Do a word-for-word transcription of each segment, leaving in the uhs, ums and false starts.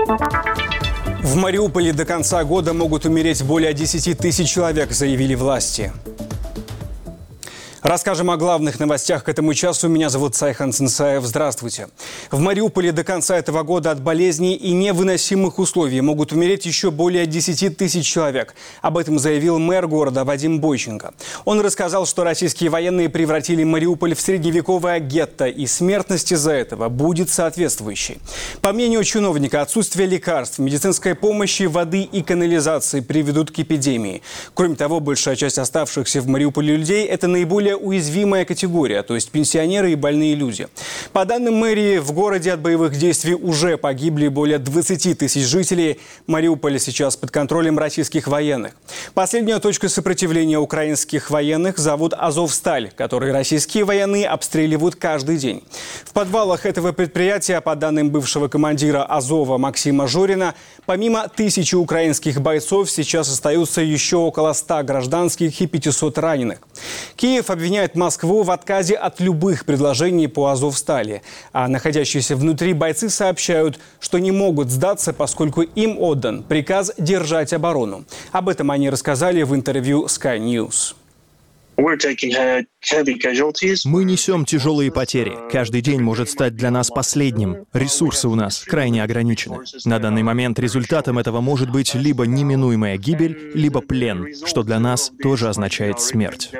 В Мариуполе до конца года могут умереть более десяти тысяч человек, заявили власти. Расскажем о главных новостях к этому часу. Меня зовут Сайхан Цинцаев. Здравствуйте. В Мариуполе до конца этого года от болезней и невыносимых условий могут умереть еще более десяти тысяч человек. Об этом заявил мэр города Вадим Бойченко. Он рассказал, что российские военные превратили Мариуполь в средневековое гетто, и смертность из-за этого будет соответствующей. По мнению чиновника, отсутствие лекарств, медицинской помощи, воды и канализации приведут к эпидемии. Кроме того, большая часть оставшихся в Мариуполе людей – это наиболее уязвимая категория, то есть пенсионеры и больные люди. По данным мэрии, в городе от боевых действий уже погибли более двадцати тысяч жителей. Мариуполь сейчас под контролем российских военных. Последняя точка сопротивления украинских военных – завод «Азовсталь», который российские военные обстреливают каждый день. В подвалах этого предприятия, по данным бывшего командира «Азова» Максима Жорина, помимо тысячи украинских бойцов, сейчас остаются еще около ста гражданских и пятисот раненых. Киев обвиняет Москву в отказе от любых предложений по «Азовстали». А находящиеся внутри бойцы сообщают, что не могут сдаться, поскольку им отдан приказ держать оборону. Об этом они рассказали в интервью Sky News. Мы несем тяжелые потери. Каждый день может стать для нас последним. Ресурсы у нас крайне ограничены. На данный момент результатом этого может быть либо неминуемая гибель, либо плен, что для нас тоже означает смерть.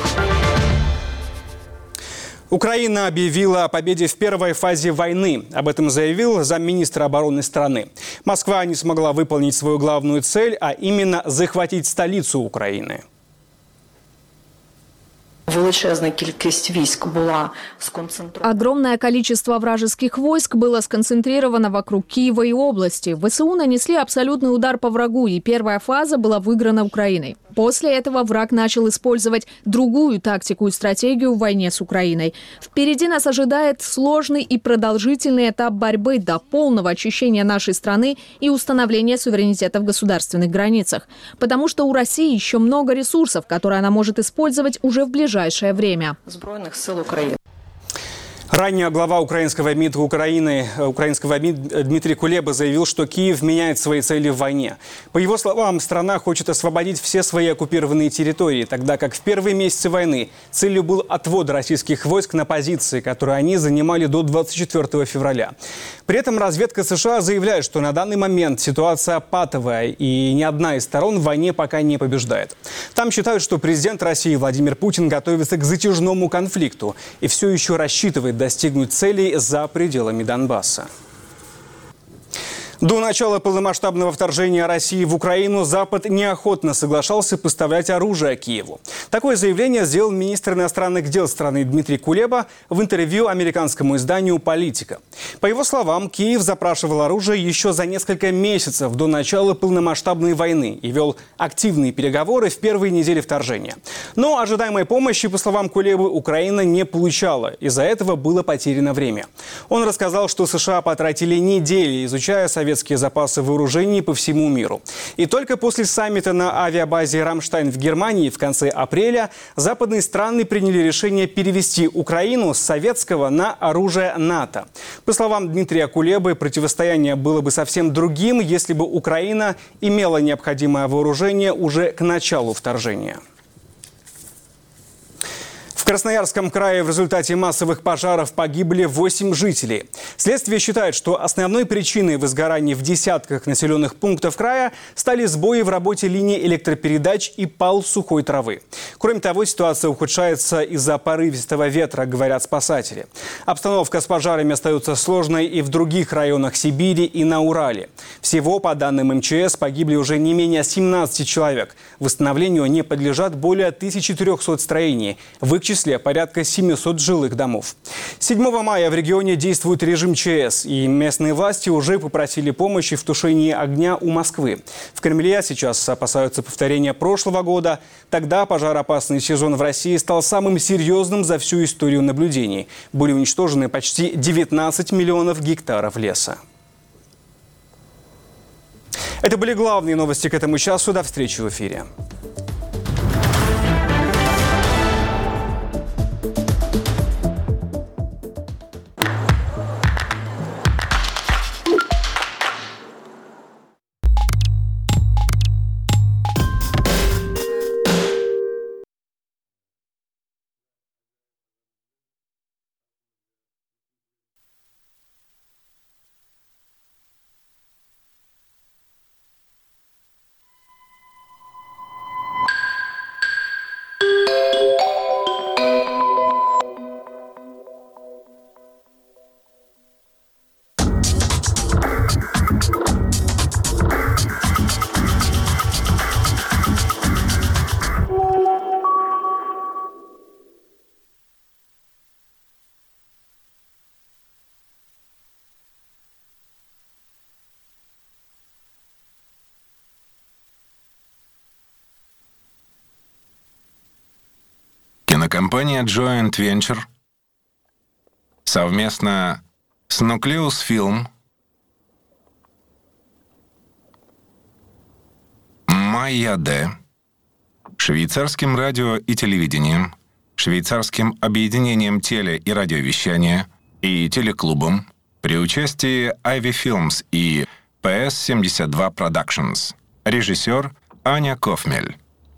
Украина объявила о победе в первой фазе войны. Об этом заявил замминистра обороны страны. Москва не смогла выполнить свою главную цель, а именно захватить столицу Украины. Огромное количество вражеских войск было сконцентрировано вокруг Киева и области. ВСУ нанесли абсолютный удар по врагу, и первая фаза была выиграна Украиной. После этого враг начал использовать другую тактику и стратегию в войне с Украиной. Впереди нас ожидает сложный и продолжительный этап борьбы до полного очищения нашей страны и установления суверенитета в государственных границах. Потому что у России еще много ресурсов, которые она может использовать уже в ближайшее время. Сбройных сил Украины. Ранее глава украинского МИД Украины, украинского МИД Дмитрий Кулеба заявил, что Киев меняет свои цели в войне. По его словам, страна хочет освободить все свои оккупированные территории, тогда как в первые месяцы войны целью был отвод российских войск на позиции, которые они занимали до двадцать четвёртого февраля. При этом разведка США заявляет, что на данный момент ситуация патовая, и ни одна из сторон в войне пока не побеждает. Там считают, что президент России Владимир Путин готовится к затяжному конфликту и все еще рассчитывает достигнуть целей за пределами Донбасса. До начала полномасштабного вторжения России в Украину Запад неохотно соглашался поставлять оружие Киеву. Такое заявление сделал министр иностранных дел страны Дмитрий Кулеба в интервью американскому изданию «Политика». По его словам, Киев запрашивал оружие еще за несколько месяцев до начала полномасштабной войны и вел активные переговоры в первые недели вторжения. Но ожидаемой помощи, по словам Кулебы, Украина не получала. Из-за этого было потеряно время. Он рассказал, что США потратили недели, изучая советские советские запасы вооружений по всему миру. И только после саммита на авиабазе «Рамштайн» в Германии в конце апреля западные страны приняли решение перевести Украину с советского на оружие НАТО. По словам Дмитрия Кулебы, противостояние было бы совсем другим, если бы Украина имела необходимое вооружение уже к началу вторжения. В Красноярском крае в результате массовых пожаров погибли восемь жителей. Следствие считает, что основной причиной возгораний в десятках населенных пунктов края стали сбои в работе линии электропередач и пал сухой травы. Кроме того, ситуация ухудшается из-за порывистого ветра, говорят спасатели. Обстановка с пожарами остается сложной и в других районах Сибири и на Урале. Всего, по данным эм че эс, погибли уже не менее семнадцати человек. Восстановлению не подлежат более тысячи трёхсот строений, в их числе порядка семисот жилых домов. седьмого мая в регионе действует режим че эс, и местные власти уже попросили помощи в тушении огня у Москвы. В Кремле сейчас опасаются повторения прошлого года. Тогда пожароопасный сезон в России стал самым серьезным за всю историю наблюдений. Были уничтожены почти девятнадцать миллионов гектаров леса. Это были главные новости к этому часу. До встречи в эфире. Кинокомпания Joint Venture совместно с Nucleus Film, Майя-Д, швейцарским радио и телевидением, швейцарским объединением теле- и радиовещания и телеклубом при участии Ivy Films и пи эс семьдесят два Productions. Режиссер Аня Кофмель.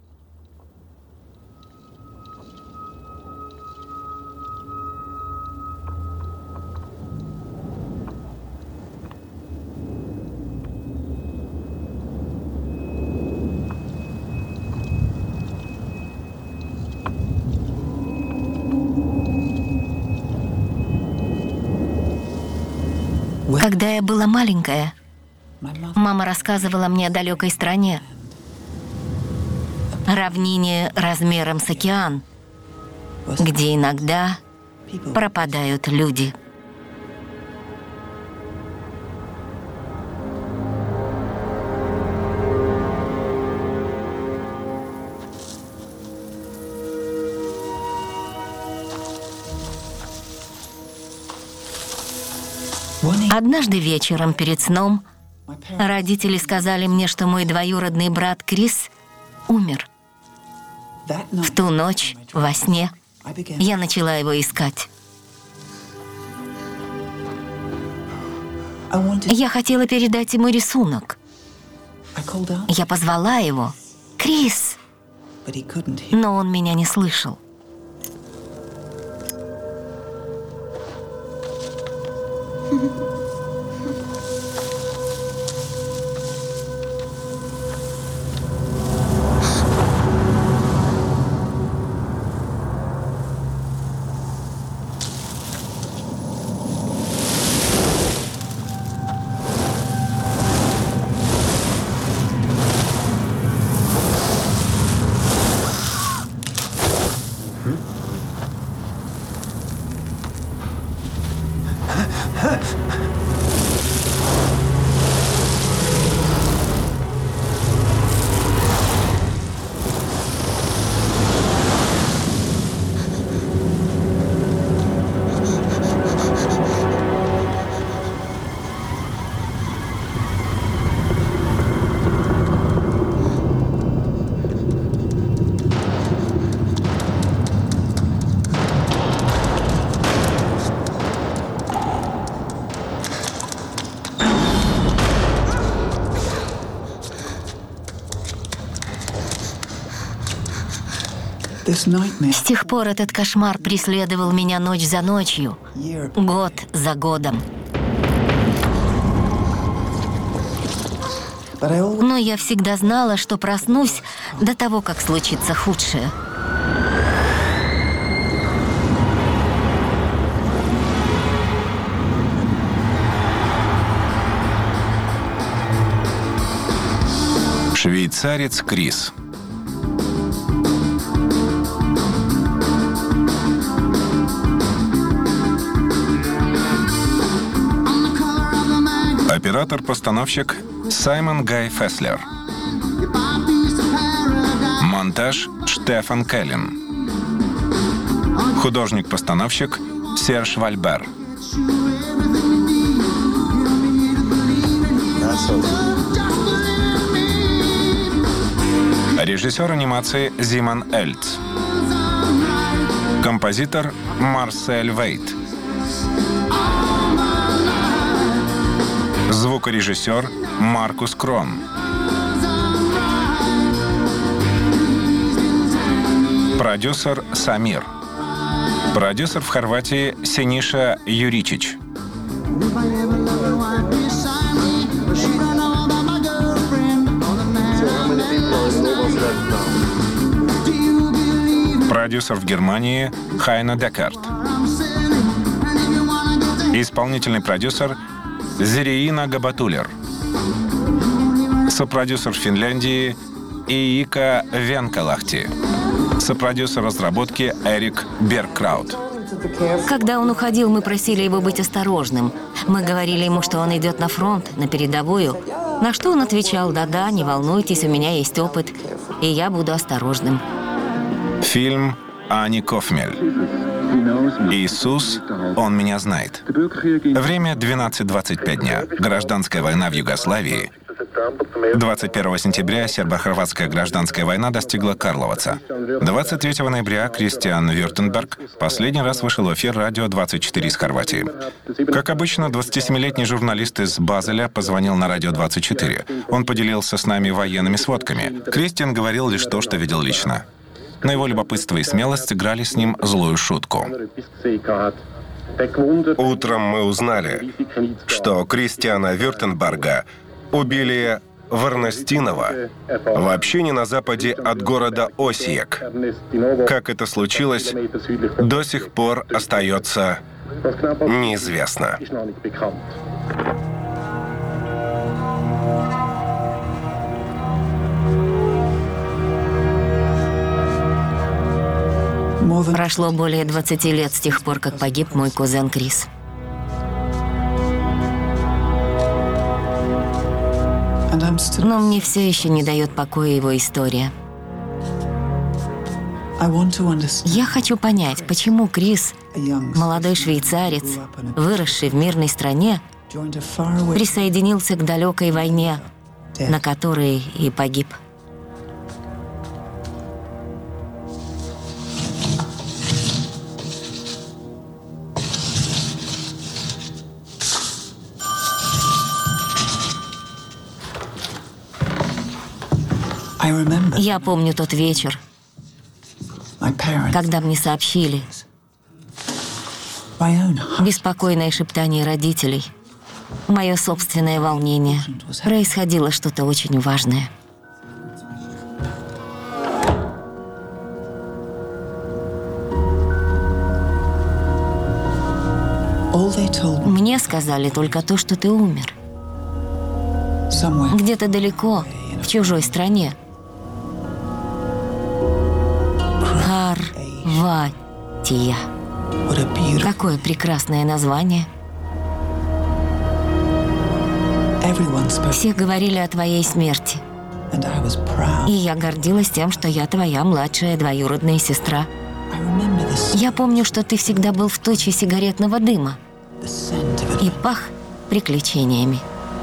Когда я была маленькая, мама рассказывала мне о далекой стране, равнине размером с океан, где иногда пропадают люди. Однажды вечером перед сном родители сказали мне, что мой двоюродный брат Крис умер. В ту ночь, во сне, я начала его искать. Я хотела передать ему рисунок. Я позвала его: «Крис!» Но он меня не слышал. С тех пор этот кошмар преследовал меня ночь за ночью, год за годом. Но я всегда знала, что проснусь до того, как случится худшее. Швейцарец Крис. Оператор-постановщик Саймон Гай Феслер. Монтаж Штефан Келлин. Художник-постановщик Серж Вальбер. Режиссер анимации Зиман Эльц. Композитор Марсель Вейт. Звукорежиссер Маркус Крон. Продюсер Самир. Продюсер в Хорватии Синиша Юричич. Продюсер в Германии Хайна Декарт. Исполнительный продюсер Зириина Габатулер. Сопродюсер в Финляндии Иика Венкалахти. Сопродюсер разработки Эрик Беркраут. Когда он уходил, мы просили его быть осторожным. Мы говорили ему, что он идет на фронт, на передовую. На что он отвечал: «Да-да, не волнуйтесь, у меня есть опыт, и я буду осторожным». Фильм Ани Кофмель. Иисус, Он меня знает. Время двенадцать двадцать пять дня. Гражданская война в Югославии. двадцать первого сентября сербо-хорватская гражданская война достигла Карловаца. двадцать третьего ноября Кристиан Вюртенберг последний раз вышел в эфир радио двадцать четыре из Хорватии. Как обычно, двадцатисемилетний журналист из Базеля позвонил на радио двадцать четыре. Он поделился с нами военными сводками. Кристиан говорил лишь то, что видел лично. Но его любопытство и смелость сыграли с ним злую шутку. Утром мы узнали, что Кристиана Вюртенберга убили в Эрнестиново, в общине на западе от города Осиек. Как это случилось, до сих пор остается неизвестно. Прошло более двадцати лет с тех пор, как погиб мой кузен Крис. Но мне все еще не дает покоя его история. Я хочу понять, почему Крис, молодой швейцарец, выросший в мирной стране, присоединился к далекой войне, на которой и погиб. Я помню тот вечер, когда мне сообщили беспокойное шептание родителей, мое собственное волнение. Происходило что-то очень важное. Мне сказали только то, что ты умер. Где-то далеко, в чужой стране. Хорватия. Какое прекрасное название. Все говорили о твоей смерти. И я гордилась тем, что я твоя младшая двоюродная сестра. Я помню, что ты всегда был в точке сигаретного дыма и пах приключениями.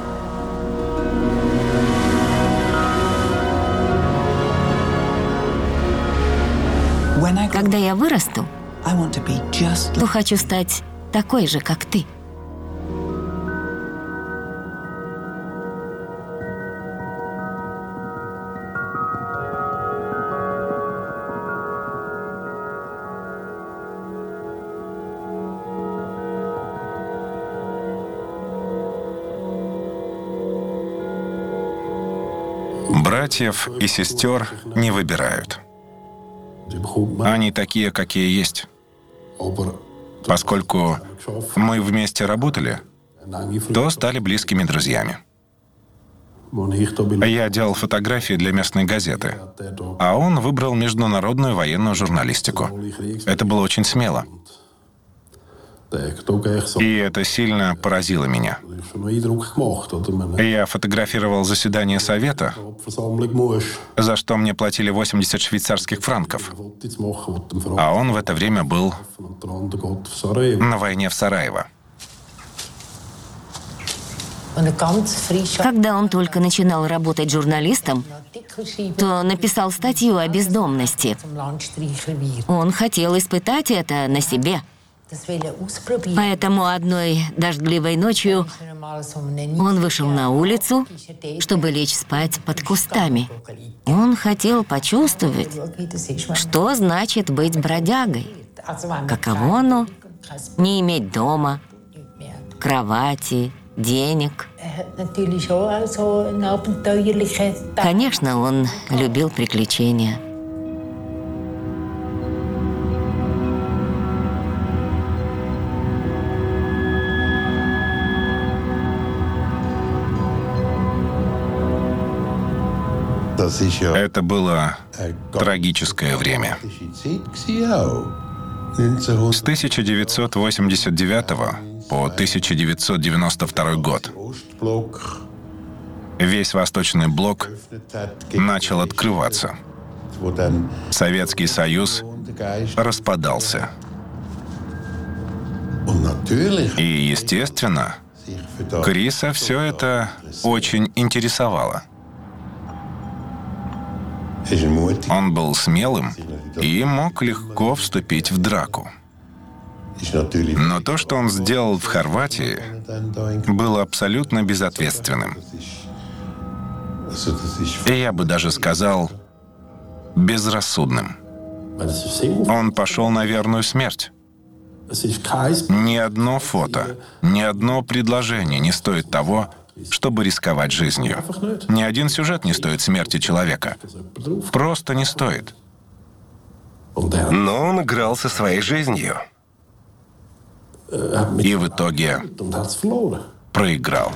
Когда я вырасту, то хочу стать такой же, как ты. Братьев и сестер не выбирают. Они такие, какие есть. Поскольку мы вместе работали, то стали близкими друзьями. Я делал фотографии для местной газеты, а он выбрал международную военную журналистику. Это было очень смело. И это сильно поразило меня. Я фотографировал заседание Совета, за что мне платили восемьдесят швейцарских франков. А он в это время был на войне в Сараево. Когда он только начинал работать журналистом, то написал статью о бездомности. Он хотел испытать это на себе. Поэтому одной дождливой ночью он вышел на улицу, чтобы лечь спать под кустами. Он хотел почувствовать, что значит быть бродягой. Каково оно не иметь дома, кровати, денег. Конечно, он любил приключения. Это было трагическое время. С тысяча девятьсот восемьдесят девятого по тысяча девятьсот девяносто второй год весь Восточный блок начал открываться. Советский Союз распадался. И, естественно, Криса все это очень интересовало. Он был смелым и мог легко вступить в драку. Но то, что он сделал в Хорватии, было абсолютно безответственным. И я бы даже сказал, безрассудным. Он пошел на верную смерть. Ни одно фото, ни одно предложение не стоит того, чтобы рисковать жизнью. Ни один сюжет не стоит смерти человека. Просто не стоит. Но он играл со своей жизнью. И в итоге проиграл.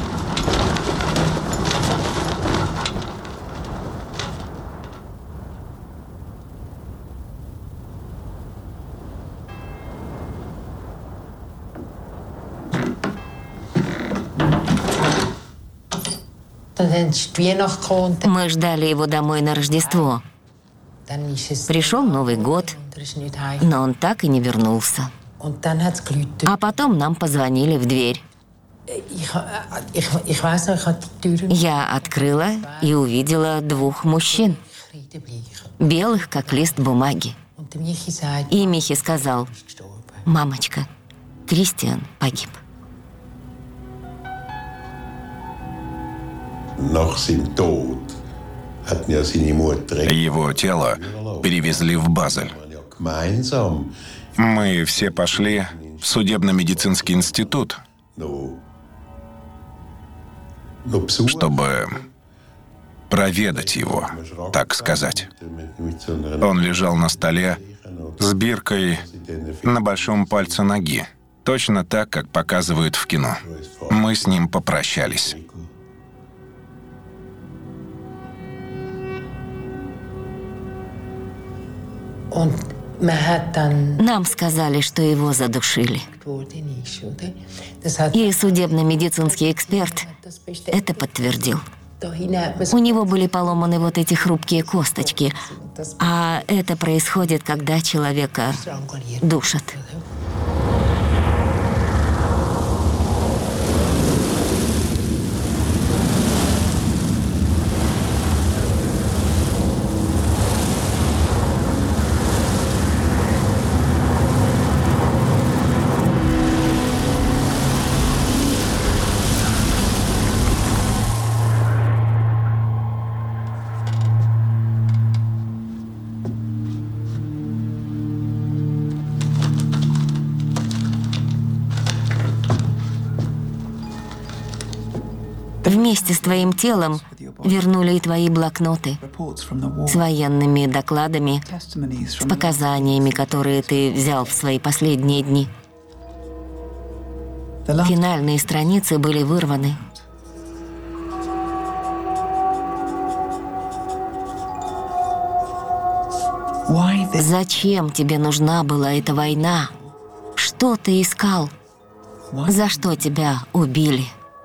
Мы ждали его домой на Рождество. Пришел Новый год, но он так и не вернулся. А потом нам позвонили в дверь. Я открыла и увидела двух мужчин, белых, как лист бумаги. И Михи сказал: «Мамочка, Кристиан погиб». Его тело перевезли в Базель. Мы все пошли в судебно-медицинский институт, чтобы проведать его, так сказать. Он лежал на столе с биркой на большом пальце ноги, точно так, как показывают в кино. Мы с ним попрощались. Нам сказали, что его задушили. И судебно-медицинский эксперт это подтвердил. У него были поломаны вот эти хрупкие косточки, а это происходит, когда человека душат. Вместе с твоим телом вернули и твои блокноты с военными докладами, с показаниями, которые ты взял в свои последние дни. Финальные страницы были вырваны. Зачем тебе нужна была эта война? Что ты искал? За что тебя убили?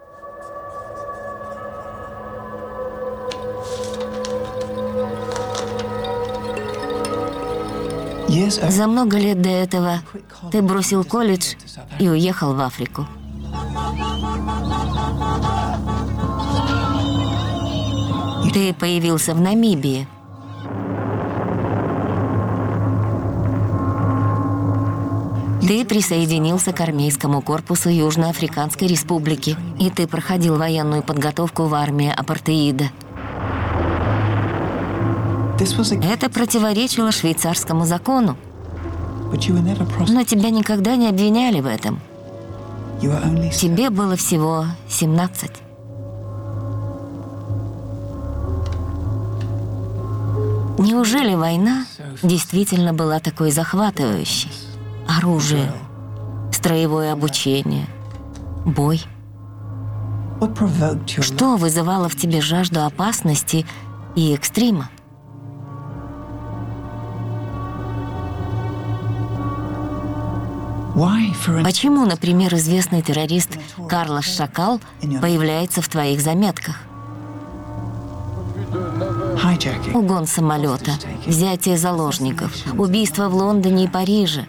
За много лет до этого ты бросил колледж и уехал в Африку. Ты появился в Намибии. Ты присоединился к армейскому корпусу Южноафриканской Республики, и ты проходил военную подготовку в армии апартеида. Это противоречило швейцарскому закону. Но тебя никогда не обвиняли в этом. Тебе было всего семнадцать. Неужели война действительно была такой захватывающей? Оружие, строевое обучение, бой. Что вызывало в тебе жажду опасности и экстрима? Почему, например, известный террорист Карлос Шакал появляется в твоих заметках? Угон самолета, взятие заложников, убийства в Лондоне и Париже.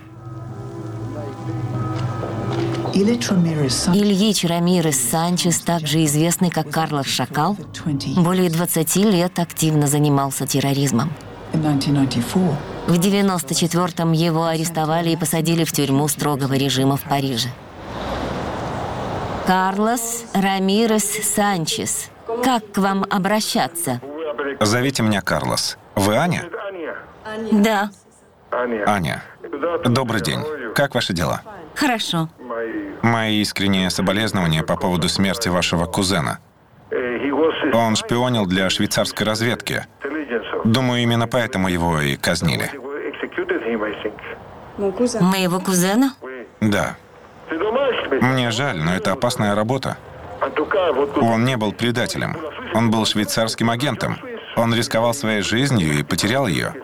Ильич Рамирес Санчес, также известный как Карлос Шакал, более двадцати лет активно занимался терроризмом. В девяносто четвёртом его арестовали и посадили в тюрьму строгого режима в Париже. Карлос Рамирес Санчес. Как к вам обращаться? Зовите меня Карлос. Вы Аня? Да. Аня. Добрый день. Как ваши дела? Хорошо. Мои искренние соболезнования по поводу смерти вашего кузена. Он шпионил для швейцарской разведки. Думаю, именно поэтому его и казнили. Моего кузена? Да. Мне жаль, но это опасная работа. Он не был предателем. Он был швейцарским агентом. Он рисковал своей жизнью и потерял ее.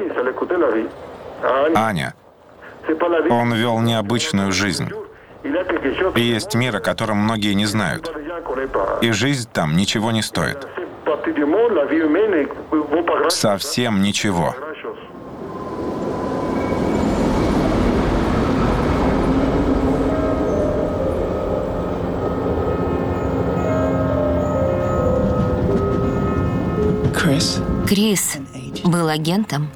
Аня. Он вел необычную жизнь. Есть мир, о котором многие не знают. И жизнь там ничего не стоит. Совсем ничего. Крис был агентом?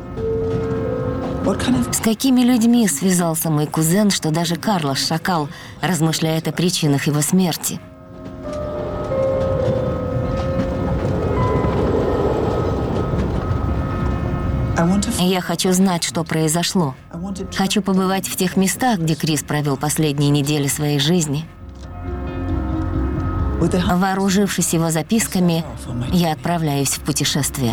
С какими людьми связался мой кузен, что даже Карлос Шакал размышляет о причинах его смерти? Я хочу знать, что произошло. Хочу побывать в тех местах, где Крис провел последние недели своей жизни. Вооружившись его записками, я отправляюсь в путешествие.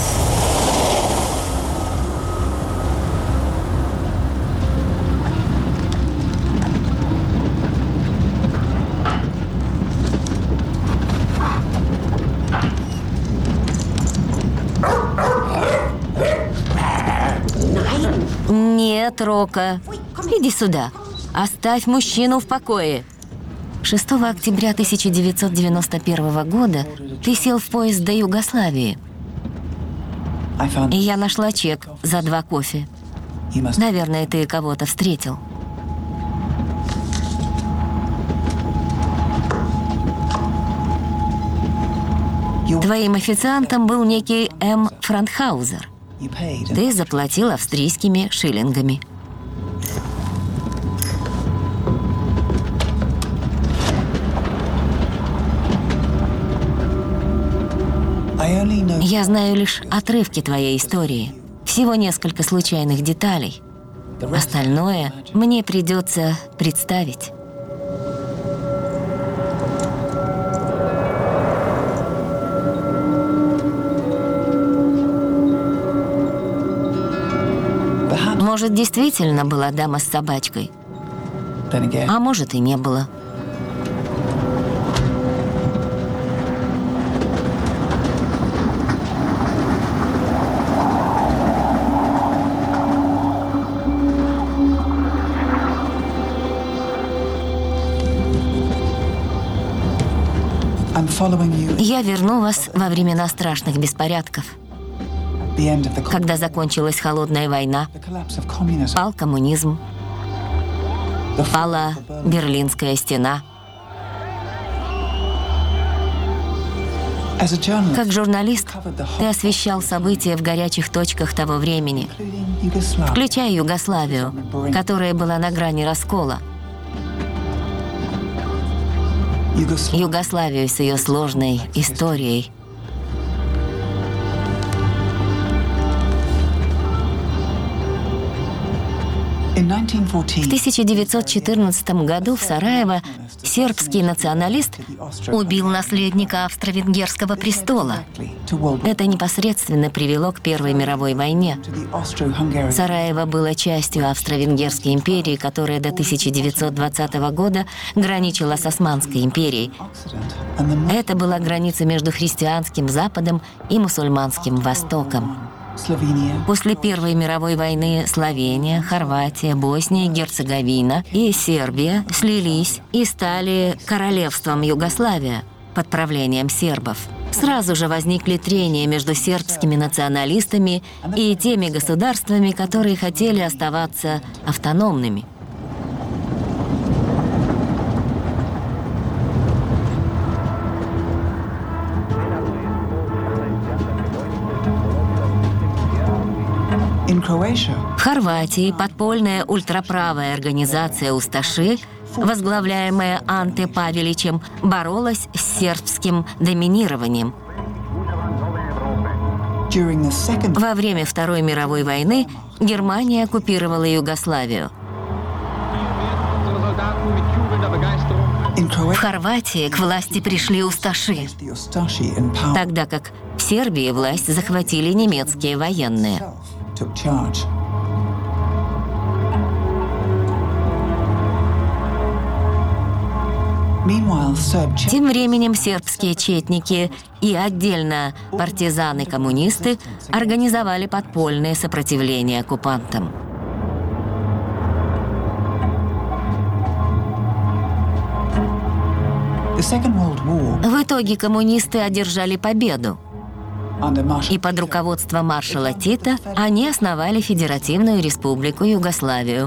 Нет, Рока, иди сюда. Оставь мужчину в покое. шестого октября тысяча девятьсот девяносто первого года ты сел в поезд до Югославии. И я нашла чек за два кофе. Наверное, ты кого-то встретил. Твоим официантом был некий М. Франкхаузер. Ты заплатил австрийскими шиллингами. Я знаю лишь отрывки твоей истории. Всего несколько случайных деталей. Остальное мне придется представить. Может, действительно была дама с собачкой, а может и не было. Я верну вас во времена страшных беспорядков. Когда закончилась холодная война, пал коммунизм, пала Берлинская стена. Как журналист, ты освещал события в горячих точках того времени, включая Югославию, которая была на грани раскола. Югославию с ее сложной историей. В тысяча девятьсот четырнадцатом году в Сараево сербский националист убил наследника австро-венгерского престола. Это непосредственно привело к Первой мировой войне. Сараево было частью Австро-Венгерской империи, которая до тысяча девятьсот двадцатого года граничила с Османской империей. Это была граница между христианским Западом и мусульманским Востоком. После Первой мировой войны Словения, Хорватия, Босния, Герцеговина и Сербия слились и стали королевством Югославия под правлением сербов. Сразу же возникли трения между сербскими националистами и теми государствами, которые хотели оставаться автономными. В Хорватии подпольная ультраправая организация «Усташи», возглавляемая Анте Павеличем, боролась с сербским доминированием. Во время Второй мировой войны Германия оккупировала Югославию. В Хорватии к власти пришли усташи, тогда как в Сербии власть захватили немецкие военные. Тем временем сербские четники и отдельно партизаны-коммунисты организовали подпольное сопротивление оккупантам. В итоге коммунисты одержали победу, и под руководством маршала Тита они основали Федеративную Республику Югославию.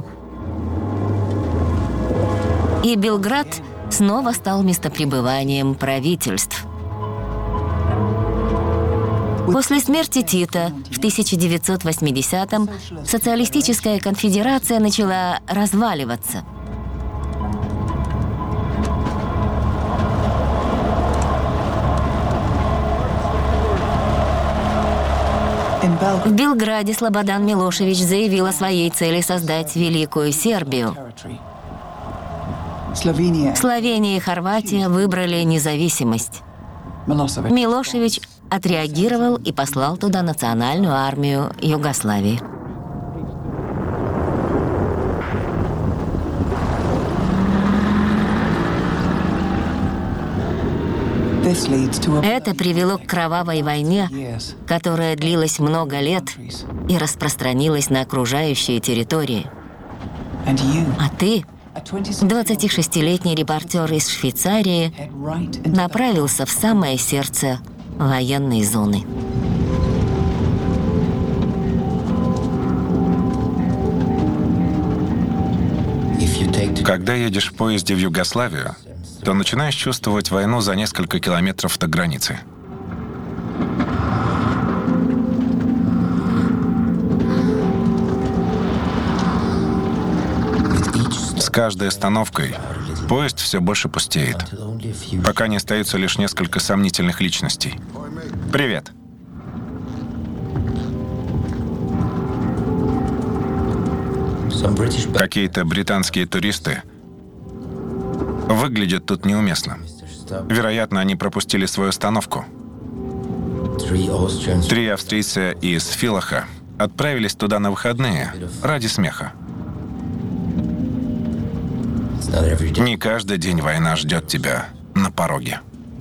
И Белград снова стал местопребыванием правительств. После смерти Тита в тысяча девятьсот восьмидесятом социалистическая конфедерация начала разваливаться. В Белграде Слободан Милошевич заявил о своей цели создать Великую Сербию. Словения и Хорватия выбрали независимость. Милошевич отреагировал и послал туда национальную армию Югославии. Это привело к кровавой войне, которая длилась много лет и распространилась на окружающие территории. А ты, двадцатишестилетний репортер из Швейцарии, направился в самое сердце военной зоны. Когда едешь в поезде в Югославию, то начинаешь чувствовать войну за несколько километров до границы. С каждой остановкой поезд все больше пустеет, пока не остается лишь несколько сомнительных личностей. Привет. Какие-то британские туристы выглядят тут неуместно. Вероятно, они пропустили свою остановку. Три австрийца из Филаха отправились туда на выходные ради смеха. Не каждый день война ждет тебя на пороге.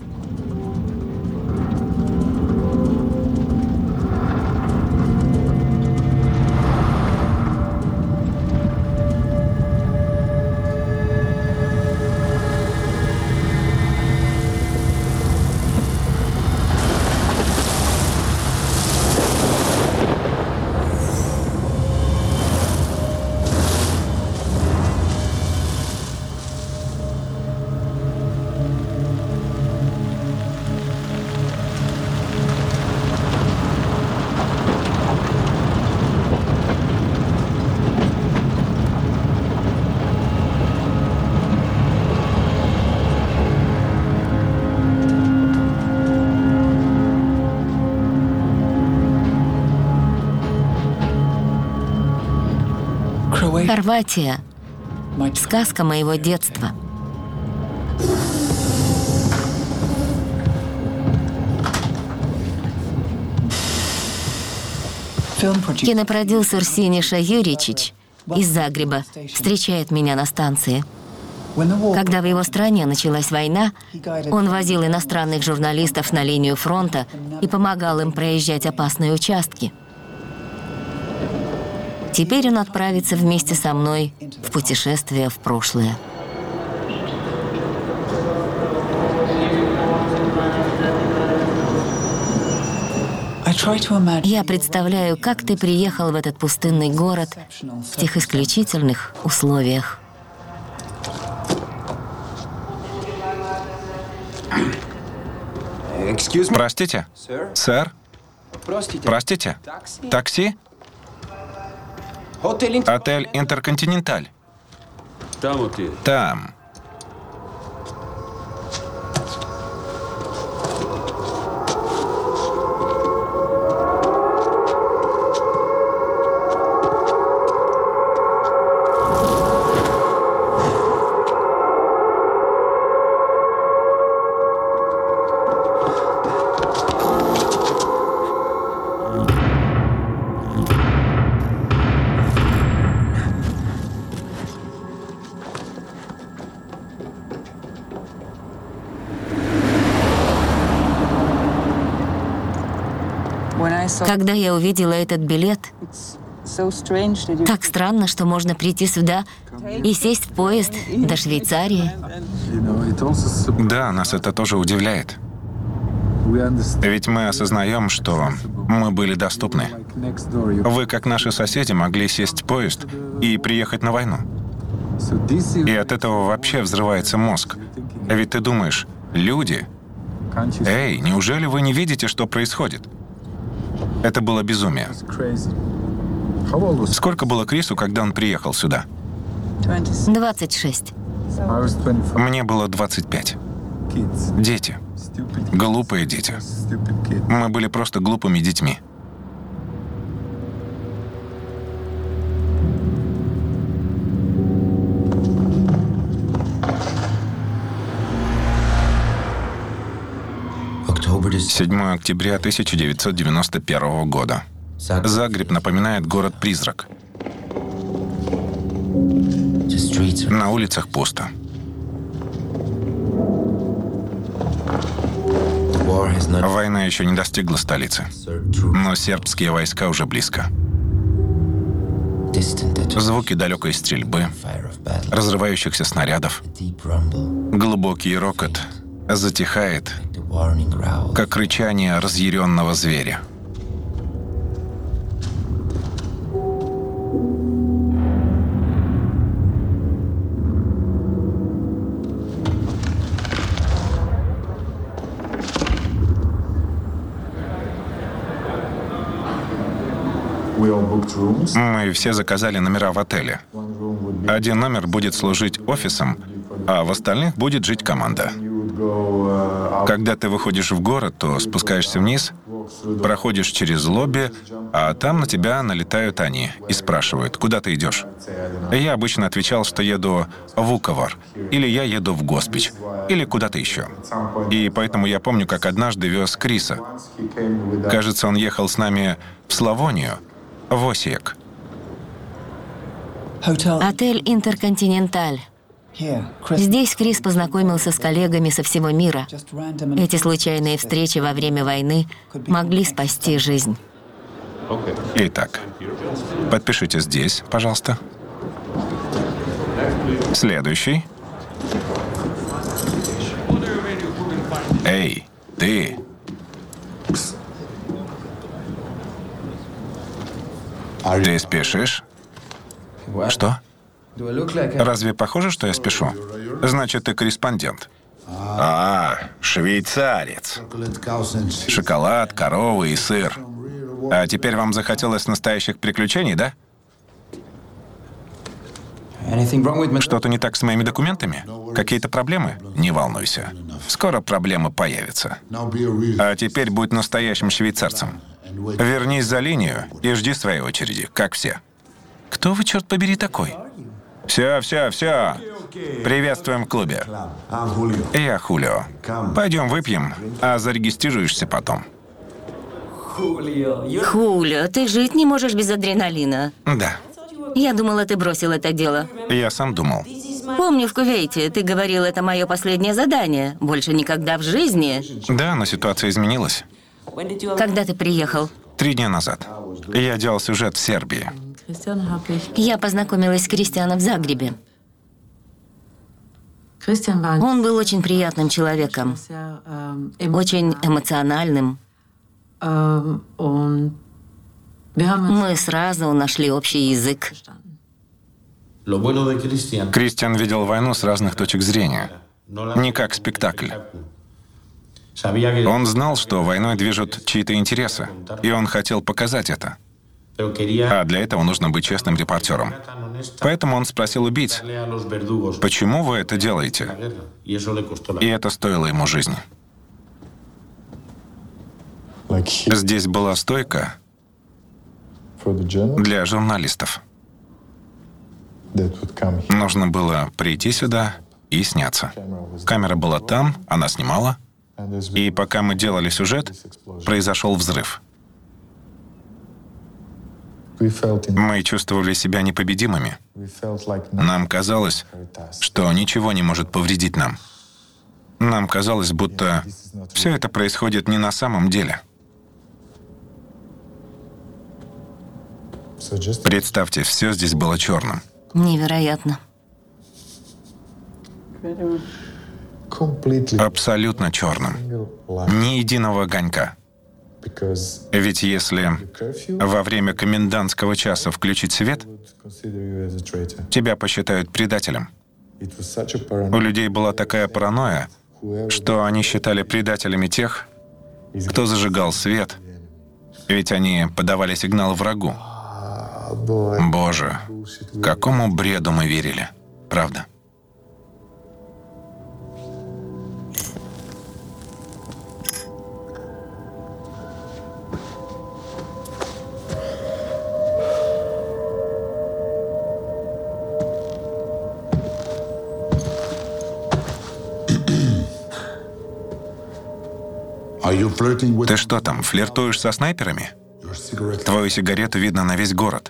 Хорватия — сказка моего детства. Кинопродюсер Синиша Юричич из Загреба встречает меня на станции. Когда в его стране началась война, он возил иностранных журналистов на линию фронта и помогал им проезжать опасные участки. Теперь он отправится вместе со мной в путешествие в прошлое. Я представляю, как ты приехал в этот пустынный город в тех исключительных условиях. Простите? Сэр? Простите? Такси? Отель «Интерконтиненталь». Там. Когда я увидела этот билет, так странно, что можно прийти сюда и сесть в поезд до Швейцарии. Да, нас это тоже удивляет. Ведь мы осознаем, что мы были доступны. Вы, как наши соседи, могли сесть в поезд и приехать на войну. И от этого вообще взрывается мозг. Ведь ты думаешь, люди... Эй, неужели вы не видите, что происходит? Это было безумие. Сколько было Крису, когда он приехал сюда? двадцать шесть. Мне было двадцать пять. Дети. Глупые дети. Мы были просто глупыми детьми. седьмого октября тысяча девятьсот девяносто первого года. Загреб напоминает город-призрак. На улицах пусто. Война еще не достигла столицы, но сербские войска уже близко. Звуки далекой стрельбы, разрывающихся снарядов, глубокий рокот затихает, как рычание разъяренного зверя. Мы все заказали номера в отеле. Один номер будет служить офисом, а в остальных будет жить команда. Когда ты выходишь в город, то спускаешься вниз, проходишь через лобби, а там на тебя налетают они и спрашивают, куда ты идешь. Я обычно отвечал, что еду в Вуковар, или я еду в Госпич, или куда-то еще. И поэтому я помню, как однажды вез Криса. Кажется, он ехал с нами в Славонию, в Осиек. Отель «Интерконтиненталь». Здесь Крис познакомился с коллегами со всего мира. Эти случайные встречи во время войны могли спасти жизнь. Итак, подпишите здесь, пожалуйста. Следующий. Эй, ты. Ты спешишь? Что? Разве похоже, что я спешу? Значит, ты корреспондент. А, швейцарец. Шоколад, коровы и сыр. А теперь вам захотелось настоящих приключений, да? Что-то не так с моими документами? Какие-то проблемы? Не волнуйся. Скоро проблемы появятся. А теперь будь настоящим швейцарцем. Вернись за линию и жди своей очереди, как все. Кто вы, черт побери, такой? Все, все, все. Приветствуем в клубе. Я Хулио. Пойдем выпьем, а зарегистрируешься потом. Хулио, ты жить не можешь без адреналина. Да. Я думала, ты бросил это дело. Я сам думал. Помню, в Кувейте ты говорил, это мое последнее задание. Больше никогда в жизни. Да, но ситуация изменилась. Когда ты приехал? Три дня назад. Я делал сюжет в Сербии. Я познакомилась с Кристианом в Загребе. Он был очень приятным человеком, очень эмоциональным. Мы сразу нашли общий язык. Кристиан видел войну с разных точек зрения, не как спектакль. Он знал, что войной движут чьи-то интересы, и он хотел показать это. А для этого нужно быть честным репортером. Поэтому он спросил убийц, почему вы это делаете? И это стоило ему жизни. Здесь была стойка для журналистов. Нужно было прийти сюда и сняться. Камера была там, она снимала. И пока мы делали сюжет, произошел взрыв. Мы чувствовали себя непобедимыми. Нам казалось, что ничего не может повредить нам. Нам казалось, будто все это происходит не на самом деле. Представьте, все здесь было черным. Невероятно. Абсолютно черным. Ни единого огонька. Ведь если во время комендантского часа включить свет, тебя посчитают предателем. У людей была такая паранойя, что они считали предателями тех, кто зажигал свет, ведь они подавали сигнал врагу. Боже, какому бреду мы верили, правда? Ты что там, флиртуешь со снайперами? Твою сигарету видно на весь город.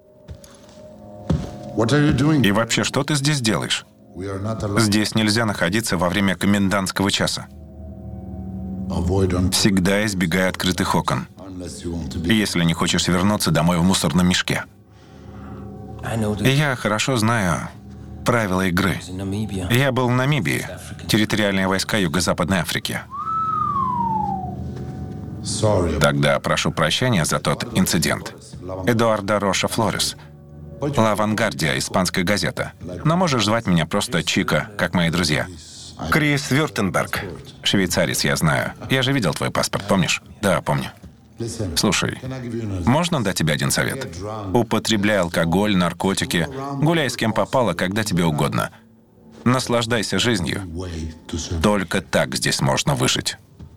И вообще, что ты здесь делаешь? Здесь нельзя находиться во время комендантского часа. Всегда избегай открытых окон, если не хочешь вернуться домой в мусорном мешке. Я хорошо знаю правила игры. Я был в Намибии, территориальные войска Юго-Западной Африки. Тогда прошу прощения за тот инцидент. Эдуардо Роша Флорес. «Ла Вангардия», испанская газета. Но можешь звать меня просто Чика, как мои друзья. Крис Вюртенберг. Швейцарец, я знаю. Я же видел твой паспорт, помнишь? Да, помню. Слушай, можно дать тебе один совет? Употребляй алкоголь, наркотики, гуляй с кем попало, когда тебе угодно. Наслаждайся жизнью. Только так здесь можно выжить.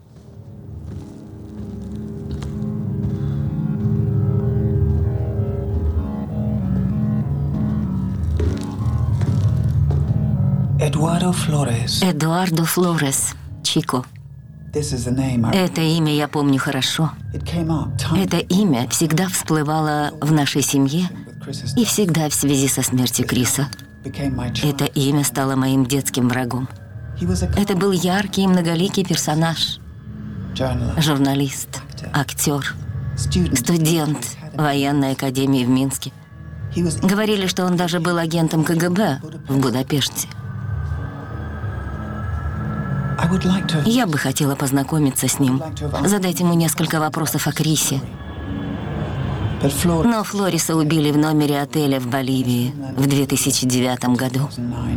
Эдуардо Флорес. Эдуардо Флорес. Чико. Это имя я помню хорошо. Это имя всегда всплывало в нашей семье и всегда в связи со смертью Криса. Это имя стало моим детским врагом. Это был яркий и многоликий персонаж. Журналист, актер, студент военной академии в Минске. Говорили, что он даже был агентом ка гэ бэ в Будапеште. Я бы хотела познакомиться с ним, задать ему несколько вопросов о Крисе. Но Флореса убили в номере отеля в Боливии в две тысячи девятом году.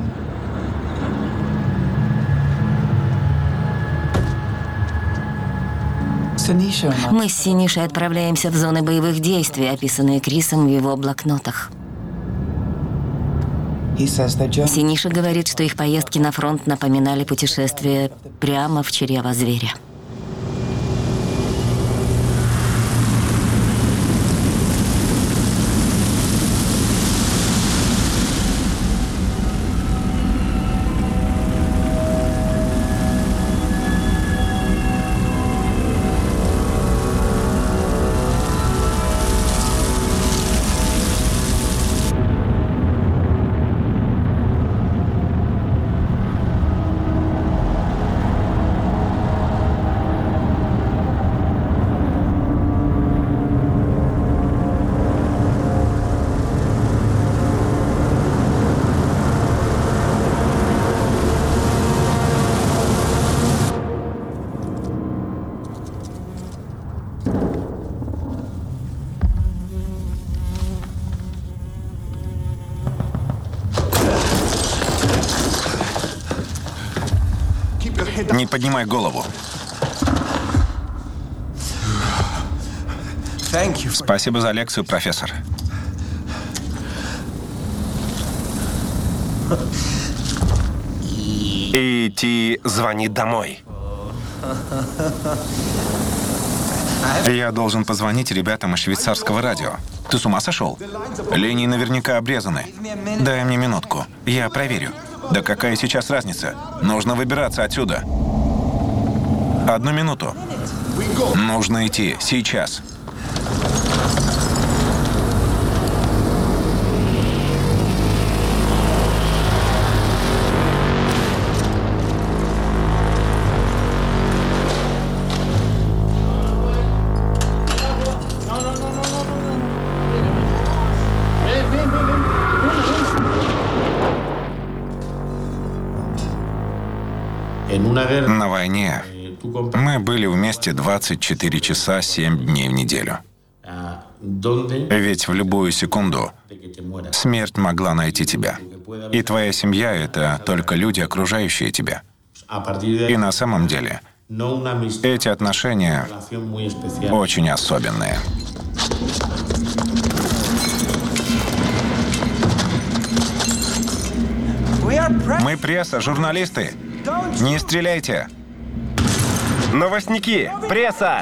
Мы с Синишей отправляемся в зоны боевых действий, описанные Крисом в его блокнотах. Синиша говорит, что их поездки на фронт напоминали путешествие прямо в чрево зверя. Не поднимай голову. Спасибо за лекцию, профессор. И Ти звонит домой. Я должен позвонить ребятам из швейцарского радио. Ты с ума сошел? Линии наверняка обрезаны. Дай мне минутку, я проверю. Да какая сейчас разница? Нужно выбираться отсюда. Одну минуту. Нужно идти сейчас. На войне мы были вместе двадцать четыре часа семь дней в неделю. Ведь в любую секунду смерть могла найти тебя. И твоя семья — это только люди, окружающие тебя. И на самом деле эти отношения очень особенные. Мы пресса, журналисты. Не стреляйте! Новостники! Пресса!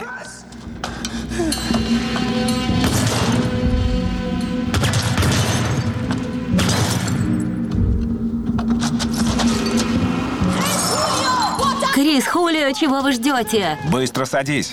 Крис, Хулио, чего вы ждете? Быстро садись.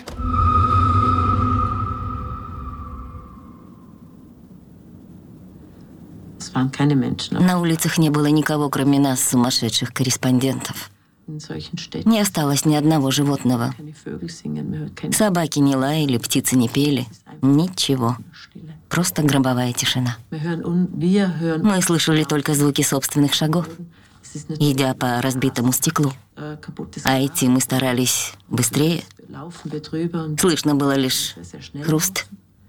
На улицах не было никого, кроме нас, сумасшедших корреспондентов. Не осталось ни одного животного. Собаки не лаяли, птицы не пели. Ничего. Просто гробовая тишина. Мы слышали только звуки собственных шагов, идя по разбитому стеклу. А идти мы старались быстрее. Слышно было лишь хруст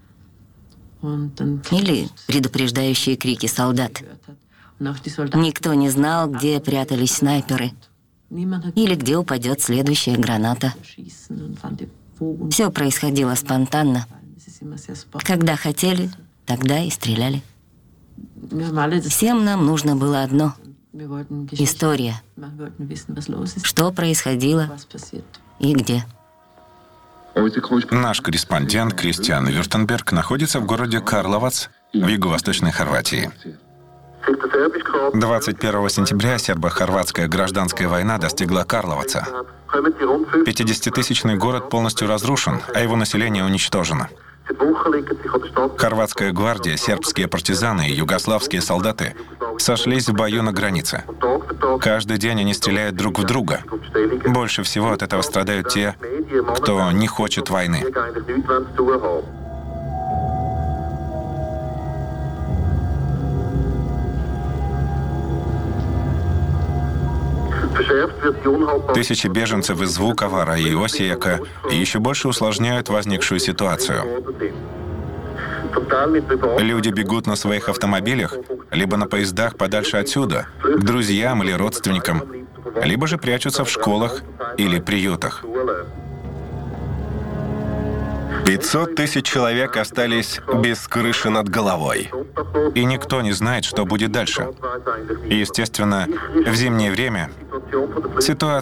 или предупреждающие крики солдат. Никто не знал, где прятались снайперы или где упадет следующая граната. Все происходило спонтанно. Когда хотели, тогда и стреляли. Всем нам нужно было одно — история. Что происходило и где. Наш корреспондент Кристиан Вюртенберг находится в городе Карловац в юго-восточной Хорватии. двадцать первого сентября сербо-хорватская гражданская война достигла Карловаца. пятидесятитысячный город полностью разрушен, а его население уничтожено. Хорватская гвардия, сербские партизаны и югославские солдаты сошлись в бою на границе. Каждый день они стреляют друг в друга. Больше всего от этого страдают те, кто не хочет войны. Тысячи беженцев из Вуковара и Осиека еще больше усложняют возникшую ситуацию. Люди бегут на своих автомобилях, либо на поездах подальше отсюда, к друзьям или родственникам, либо же прячутся в школах или приютах. пятьсот тысяч человек остались без крыши над головой. И никто не знает, что будет дальше. И, естественно, в зимнее время ситуация